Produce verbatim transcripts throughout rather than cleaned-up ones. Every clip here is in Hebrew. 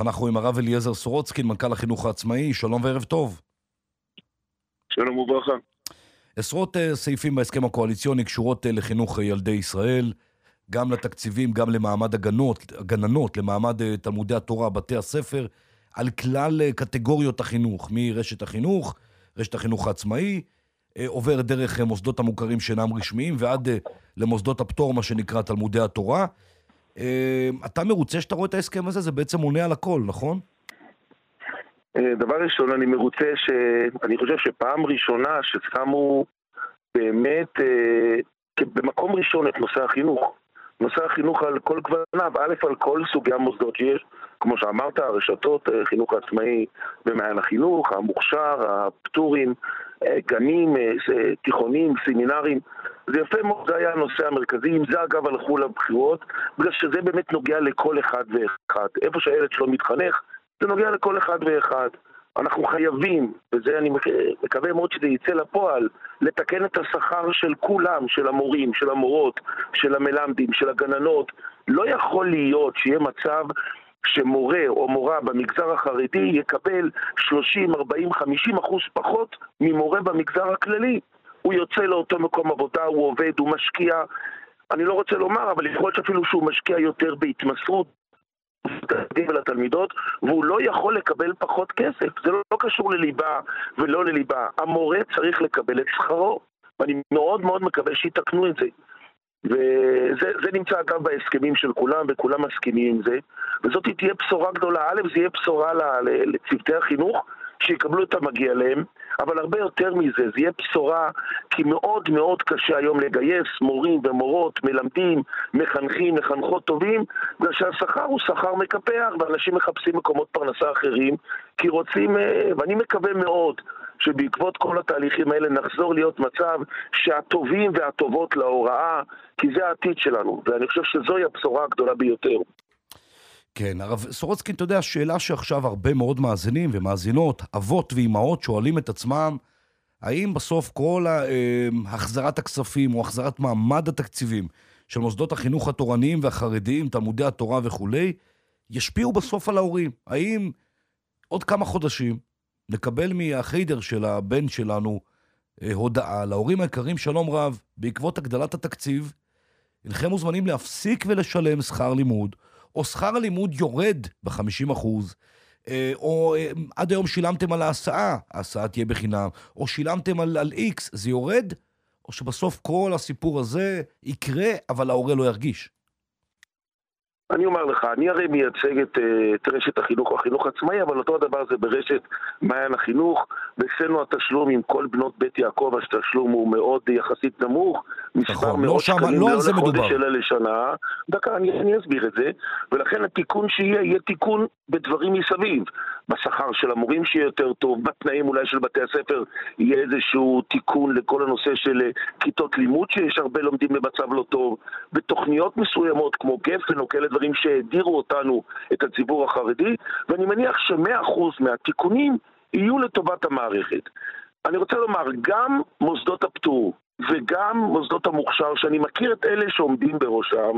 אנחנו עם הרב אליעזר סורוצקין, מנכ"ל החינוך העצמאי. שלום וערב טוב. שלום וברכה. עשרות סעיפים בהסכם הקואליציוני קשורות לחינוך ילדי ישראל, גם לתקציבים, גם למעמד הגנות, הגננות, למעמד תלמודי התורה, בתי הספר, על כלל קטגוריות החינוך, מרשת החינוך, רשת החינוך העצמאי, עובר דרך מוסדות המוכרים שאינם רשמיים, ועד למוסדות הפטור, מה שנקרא תלמודי התורה. אתה מרוצה שאתה רואה את ההסכם הזה? זה בעצם מונה על הכל, נכון? דבר ראשון, אני מרוצה שאני חושב שפעם ראשונה ששמו באמת במקום ראשון את נושא החינוך. נושא החינוך על כל גווניו, א' על כל סוגי המוסדות שיש, כמו שאמרת, הרשתות, חינוך עצמאי במעיין החינוך, המוכשר, הפטורים, גנים, תיכונים, סמינרים. זה יפה מאוד, זה היה הנושא המרכזי. עם זה אגב הלכו לבחירות, בגלל שזה באמת נוגע לכל אחד ואחד. איפה שהילד שלו מתחנך, זה נוגע לכל אחד ואחד. אנחנו חייבים, וזה אני מקווה מאוד שזה יצא לפועל, לתקן את השכר של כולם, של המורים, של המורות, של המלמדים, של הגננות. לא יכול להיות שיהיה מצב שמורה או מורה במגזר החרדי יקבל שלושים, ארבעים, חמישים אחוז פחות ממורה במגזר הכללי. הוא יוצא לאותו מקום עבודה, הוא עובד, הוא משקיע. אני לא רוצה לומר, אבל יכול להיות שאפילו שהוא משקיע יותר בהתמסרות לתלמידות, והוא לא יכול לקבל פחות כסף. זה לא, לא קשור לליבה ולא לליבה. המורה צריך לקבל את שכרו, ואני מאוד מאוד מקווה שיתקנו את זה. וזה זה נמצא אגב בהסכמים של כולם, וכולם מסכימים עם זה, וזאת תהיה בשורה גדולה. א', זה יהיה בשורה לצוותי החינוך שיקבלו את המגיע להם, אבל הרבה יותר מזה, זה יהיה בשורה, כי מאוד מאוד קשה היום לגייס מורים ומורות, מלמדים, מחנכים, מחנכות טובים, בגלל שהשכר הוא שכר מקפח, ואנשים מחפשים מקומות פרנסה אחרים, כי רוצים, ואני מקווה מאוד, שבעקבות כל התהליכים האלה נחזור להיות מצב שהטובים והטובות להוראה, כי זה העתיד שלנו, ואני חושב שזוהי הבשורה הגדולה ביותר. כן, הרב סורוצקין, אתה יודע, שאלה שעכשיו הרבה מאוד מאזינים ומאזינות, אבות ואימהות שואלים את עצמם, האם בסוף כל החזרת הכספים או החזרת מעמד התקציבים של מוסדות החינוך התורניים והחרדיים, תלמודי התורה וכולי, ישפיעו בסוף על ההורים? האם עוד כמה חודשים נקבל מהחיידר של הבן שלנו הודעה להורים היקרים, שלום רב, בעקבות הגדלת התקציב, אינכם מוזמנים להפסיק ולשלם שכר לימוד, או שכר הלימוד יורד ב-חמישים אחוז, או עד היום שילמתם על ההסעה, ההסעה תהיה בחינם, או שילמתם על, על X, זה יורד, או שבסוף כל הסיפור הזה יקרה, אבל ההורה לא ירגיש? אני אומר לך, אני הרי מייצג את, את רשת החינוך, החינוך עצמאי, אבל אותו הדבר זה ברשת מעיין החינוך, ואצלנו התשלום עם כל בנות בית יעקב, התשלום הוא מאוד יחסית נמוך, מספר מאות שקלים לא לחודש אלא לשנה. דקה, אני, אני אסביר את זה, ולכן התיקון שיהיה, יהיה תיקון בדברים מסביב, בשכר של המורים שיהיה יותר טוב, בתנאים אולי של בתי הספר יהיה איזשהו תיקון לכל הנושא של כיתות לימוד שיש הרבה לומדים במצב לא טוב, בתוכניות מסוימות כמו גפן או כאלה דברים שהדירו אותנו את הציבור החרדי, ואני מניח ש-מאה אחוז מהתיקונים יהיו לטובת המערכת. אני רוצה לומר, גם מוסדות הפטור וגם מוסדות המוכשר, שאני מכיר את אלה שעומדים בראשם,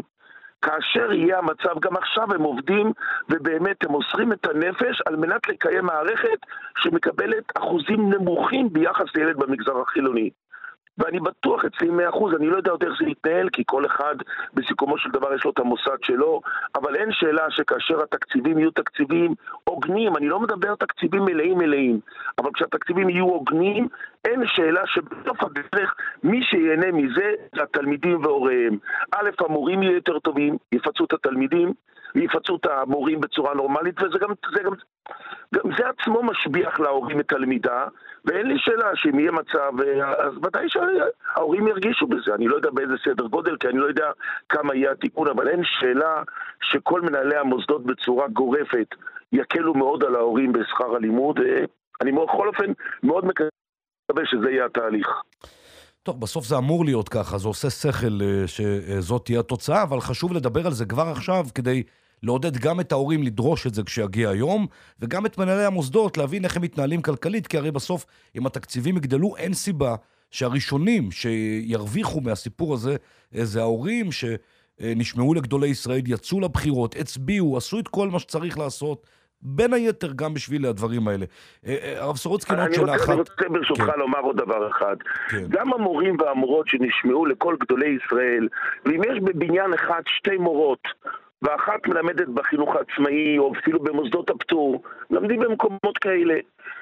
כאשר יהיה המצב, גם עכשיו הם עובדים ובאמת הם מוסרים את הנפש על מנת לקיים מערכת שמקבלת אחוזים נמוכים ביחס לילד במגזר החילוני. ואני בטוח אצלי מאה אחוז, אני לא יודע עוד איך זה יתנהל, כי כל אחד בסיכומו של דבר יש לו את המוסד שלו, אבל אין שאלה שכאשר התקציבים יהיו תקציבים הוגנים, אני לא מדבר תקציבים מלאים מלאים, אבל כשהתקציבים יהיו הוגנים, אין שאלה שבסוף הדרך מי שיהנה מזה זה התלמידים והוריהם. א', המורים יהיו יותר טובים, יפצו את התלמידים, ויפצו את המורים בצורה נורמלית, וזה גם, זה גם, גם זה עצמו משביח להורים את תלמידה, ואין לי שאלה שאם יהיה מצב, אז ודאי שההורים ירגישו בזה. אני לא יודע באיזה סדר גודל, כי אני לא יודע כמה יהיה התיקון, אבל אין שאלה שכל מנהלי המוסדות בצורה גורפת יקלו מאוד על ההורים בשכר הלימוד. אני בכל אופן מאוד מקווה שזה יהיה התהליך. טוב, בסוף זה אמור להיות ככה, זה עושה שכל שזאת תהיה התוצאה, אבל חשוב לדבר על זה כבר עכשיו כדי לעודד גם את ההורים לדרוש את זה כשיגיע היום, וגם את מנהלי המוסדות להבין איך הם מתנהלים כלכלית, כי הרי בסוף אם התקציבים יגדלו, אין סיבה שהראשונים שירוויחו מהסיפור הזה, זה ההורים שנשמעו לגדולי ישראל, יצאו לבחירות, הצביעו, עשו את כל מה שצריך לעשות, בין היתר גם בשביל הדברים האלה. הרב סורוצקין, עוד שנה אחת... אני רוצה ברשותך לומר עוד דבר אחד. גם המורים והמורות שנשמעו לכל גדולי ישראל, ואם יש בבניין אחד שתי מורות, ואחת מלמדת בחינוך העצמאי, או אפילו במוסדות הפטור, למדים במקומות כאלה.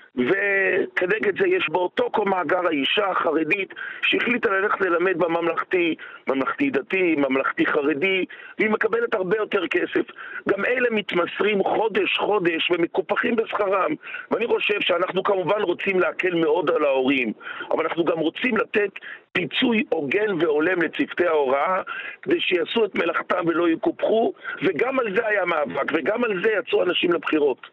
וכנגד זה יש באותו מאגר האישה החרדית שהחליטה ללכת ללמד בממלכתי, ממלכתי דתי, ממלכתי חרדי, והיא מקבלת הרבה יותר כסף. גם אלה מתמסרים חודש חודש ומקופחים בשכרם, ואני חושב שאנחנו כמובן רוצים להקל מאוד על ההורים, אבל אנחנו גם רוצים לתת פיצוי הוגן והולם לצוותי ההוראה כדי שיעשו את מלאכתם ולא יקופחו, וגם על זה היה מאבק, וגם על זה יצאו אנשים לבחירות.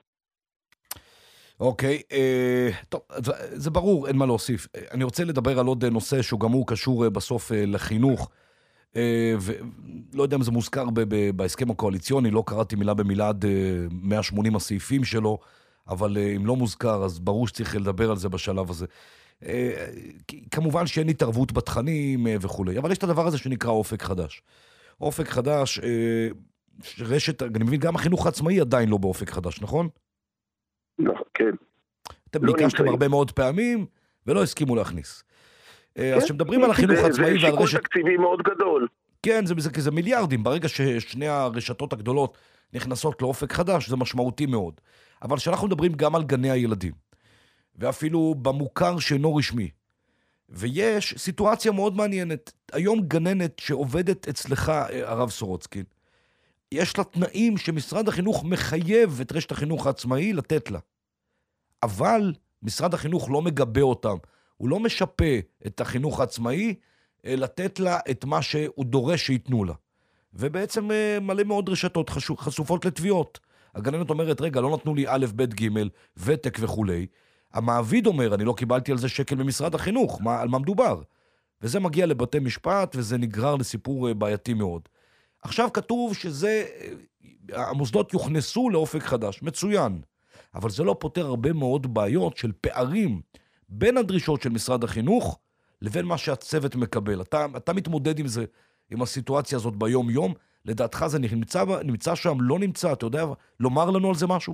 אוקיי, אה, טוב, זה, זה ברור, אין מה להוסיף. אני רוצה לדבר על עוד נושא שהוא גם הוא קשור בסוף לחינוך, אה, ולא יודע אם זה מוזכר ב- ב- בהסכם הקואליציוני, לא קראתי מילה במילה עד מאה ושמונים הסעיפים שלו, אבל אה, אם לא מוזכר, אז ברור שצריך לדבר על זה בשלב הזה. אה, כמובן שאין התערבות בתכנים אה, וכו', אבל יש את הדבר הזה שנקרא אופק חדש. אופק חדש, אה, רשת, אני מבין, גם החינוך העצמאי עדיין לא באופק חדש, נכון? לא, כן. אתם ביקשתם הרבה מאוד פעמים, ולא הסכימו להכניס. אז כשמדברים על החינוך העצמאי ועל רשת... זה שיקול תקציבי מאוד גדול. כן, זה מיליארדים. ברגע ששני הרשתות הגדולות נכנסות לאופק חדש, זה משמעותי מאוד. אבל כשאנחנו מדברים גם על גני הילדים, ואפילו במוכר שאינו רשמי, ויש סיטואציה מאוד מעניינת. היום גננת שעובדת אצלך, הרב סורוצקין, יש לה תנאים שמשרד החינוך מחייב את רשת החינוך העצמאי לתת לה. אבל משרד החינוך לא מגבה אותם. הוא לא משפה את החינוך העצמאי לתת לה את מה שהוא דורש שיתנו לה. ובעצם מלא מאוד רשתות חשופות לתביעות. הגננת אומרת, רגע, לא נתנו לי א', ב', ג', ותק וכולי. המעביד אומר, אני לא קיבלתי על זה שקל ממשרד החינוך. מה, על מה מדובר? וזה מגיע לבתי משפט, וזה נגרר לסיפור בעייתי מאוד. עכשיו כתוב שזה, המוסדות יוכנסו לאופק חדש, מצוין. אבל זה לא פותר הרבה מאוד בעיות של פערים בין הדרישות של משרד החינוך לבין מה שהצוות מקבל. אתה, אתה מתמודד עם זה, עם הסיטואציה הזאת ביום יום, לדעתך זה נמצא, נמצא שם, לא נמצא, אתה יודע, לומר לנו על זה משהו?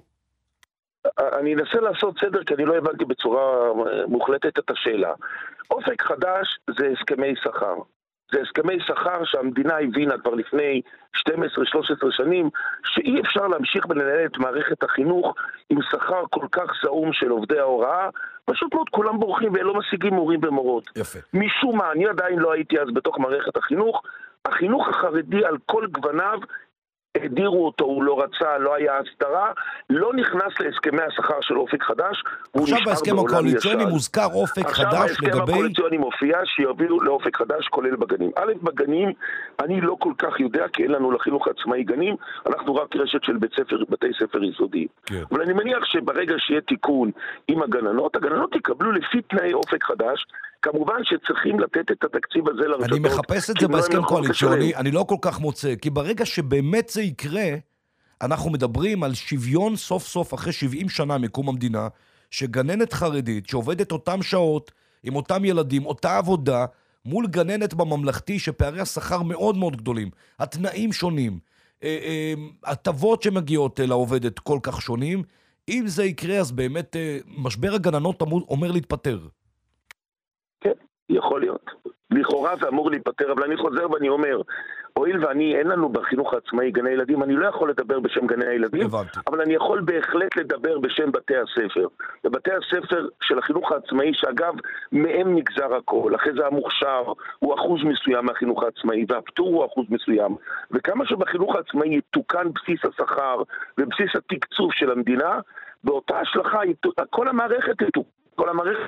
אני אנסה לעשות סדר, כי אני לא הבנתי בצורה מוחלטת את השאלה. אופק חדש זה הסכמי שכר. זה הסכמי שכר שהמדינה הבינה כבר לפני שתים עשרה שלוש עשרה שנים, שאי אפשר להמשיך ולנהל את מערכת החינוך עם שכר כל כך זעום של עובדי ההוראה. פשוט מאוד כולם בורחים ולא משיגים מורים ומורות. יפה. משום מה, אני עדיין לא הייתי אז בתוך מערכת החינוך, החינוך החרדי על כל גווניו, הדירו אותו, הוא לא רצה, לא היה הסתרה, לא נכנס להסכמי השכר של אופק חדש. עכשיו בהסכם הקואליציוני מוזכר אופק חדש לגבי... עכשיו בהסכם הקואליציוני מופיע שיובילו לאופק חדש כולל בגנים. א', בגנים אני לא כל כך יודע, כי אין לנו לחינוך העצמאי גנים, אנחנו רק רשת של בית ספר, בתי ספר יסודיים. כן. אבל אני מניח שברגע שיהיה תיקון עם הגננות, הגננות יקבלו לפי תנאי אופק חדש, כמובן שצריכים לתת את התקציב הזה לרשתות. אני מחפש את זה בהסכם קואליציוני, אני לא כל כך מוצא, כי ברגע שבאמת זה יקרה, אנחנו מדברים על שוויון סוף סוף אחרי שבעים שנה מקום המדינה, שגננת חרדית שעובדת אותם שעות, עם אותם ילדים, אותה עבודה, מול גננת בממלכתי שפערי השכר מאוד מאוד גדולים, התנאים שונים, הטבות שמגיעות לעובדת כל כך שונים, אם זה יקרה אז באמת משבר הגננות אומר להתפטר. כן, יכול להיות. לכאורה זה אמור להיפטר, אבל אני חוזר ואני אומר, הואיל ואני, אין לנו בחינוך העצמאי גני ילדים, אני לא יכול לדבר בשם גני הילדים, הבנתי. אבל אני יכול בהחלט לדבר בשם בתי הספר. בבתי הספר של החינוך העצמאי, שאגב, מהם נגזר הכל, אחרי זה המוכשר הוא אחוז מסוים מהחינוך העצמאי, והפטור הוא אחוז מסוים, וכמה שבחינוך העצמאי יתוקן בסיס השכר ובסיס התקצוב של המדינה, באותה השלכה, כל המערכת יתוקן, כל המערכת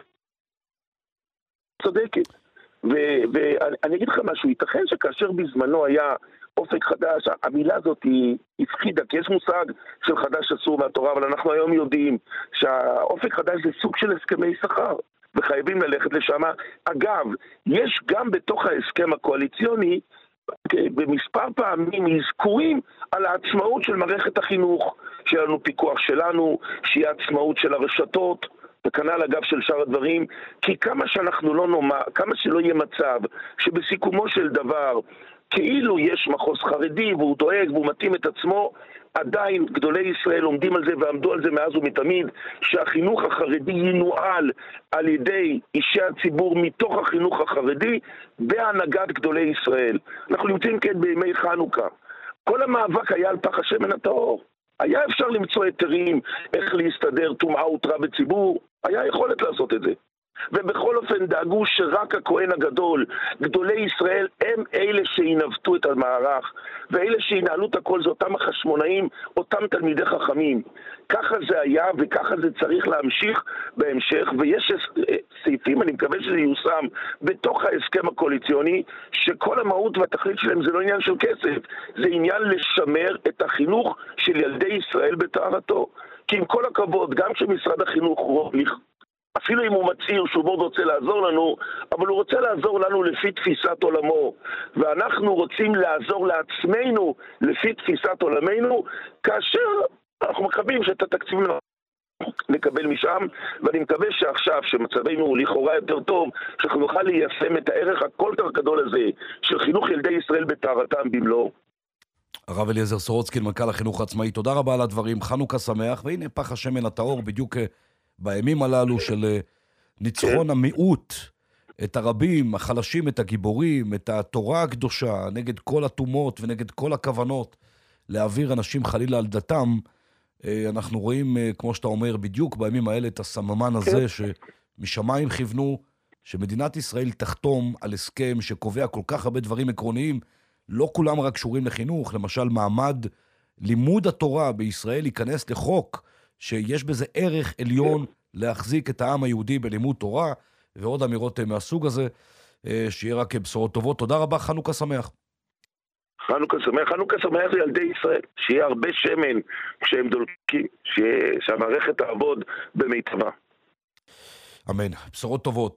צודקת. ואני אגיד לך משהו, ייתכן שכאשר בזמנו היה אופק חדש, המילה הזאת היא הפחידה, כי יש מושג של חדש אסור מהתורה, אבל אנחנו היום יודעים שהאופק חדש זה סוג של הסכמי שכר, וחייבים ללכת לשם. אגב, יש גם בתוך ההסכם הקואליציוני, במספר פעמים הזכורים על העצמאות של מערכת החינוך, שיהיה לנו פיקוח שלנו, שיהיה עצמאות של הרשתות, וכנ"ל אגב של שאר הדברים, כי כמה שאנחנו לא נאמר, כמה שלא יהיה מצב שבסיכומו של דבר כאילו יש מחוז חרדי והוא דואג והוא מתאים את עצמו, עדיין גדולי ישראל עומדים על זה ועמדו על זה מאז ומתמיד, שהחינוך החרדי ינוהל על ידי אישי הציבור מתוך החינוך החרדי בהנהגת גדולי ישראל. אנחנו נמצאים כאן בימי חנוכה. כל המאבק היה על פח השמן הטהור. היה אפשר למצוא היתרים איך להסתדר טומאה ותרה בציבור, היה יכולת לעשות את זה. ובכל אופן דאגו שרק הכהן הגדול, גדולי ישראל, הם אלה שינווטו את המערך, ואלה שינהלו את הכל זה אותם החשמונאים, אותם תלמידי חכמים. ככה זה היה וככה זה צריך להמשיך בהמשך, ויש סעיפים, אני מקווה שזה יושם בתוך ההסכם הקואליציוני, שכל המהות והתכלית שלהם זה לא עניין של כסף, זה עניין לשמר את החינוך של ילדי ישראל בטהרתו. כי עם כל הכבוד, גם כשמשרד החינוך אפילו אם הוא מצהיר שהוא מאוד רוצה לעזור לנו, אבל הוא רוצה לעזור לנו לפי תפיסת עולמו. ואנחנו רוצים לעזור לעצמנו לפי תפיסת עולמנו, כאשר אנחנו מקווים שאת התקציב נקבל משם, ואני מקווה שעכשיו, שמצבנו לכאורה יותר טוב, שאנחנו נוכל ליישם את הערך הכל כך גדול הזה, של חינוך ילדי ישראל בטהרתם במלואו. הרב אליעזר סורוצקין, מנכ"ל החינוך העצמאי, תודה רבה על הדברים, חנוכה שמח, והנה פח השמן הטהור בדיוק בימים הללו של ניצחון המיעוט, את הרבים, החלשים, את הגיבורים, את התורה הקדושה, נגד כל התומות ונגד כל הכוונות להעביר אנשים חלילה על דתם. אנחנו רואים, כמו שאתה אומר, בדיוק בימים האלה את הסממן הזה שמשמיים כיוונו, שמדינת ישראל תחתום על הסכם שקובע כל כך הרבה דברים עקרוניים, לא כולם רק קשורים לחינוך, למשל מעמד לימוד התורה בישראל ייכנס לחוק, שיש בזה ערך עליון להחזיק את העם היהודי בלימוד תורה, ועוד אמירות מהסוג הזה, שיהיה רק בשורות טובות. תודה רבה, חנוכה שמח. חנוכה שמח, חנוכה שמח זה ילדי ישראל, שיהיה הרבה שמן כשהם דולקים, שהמערכת תעבוד במיטבה. אמן, בשורות טובות.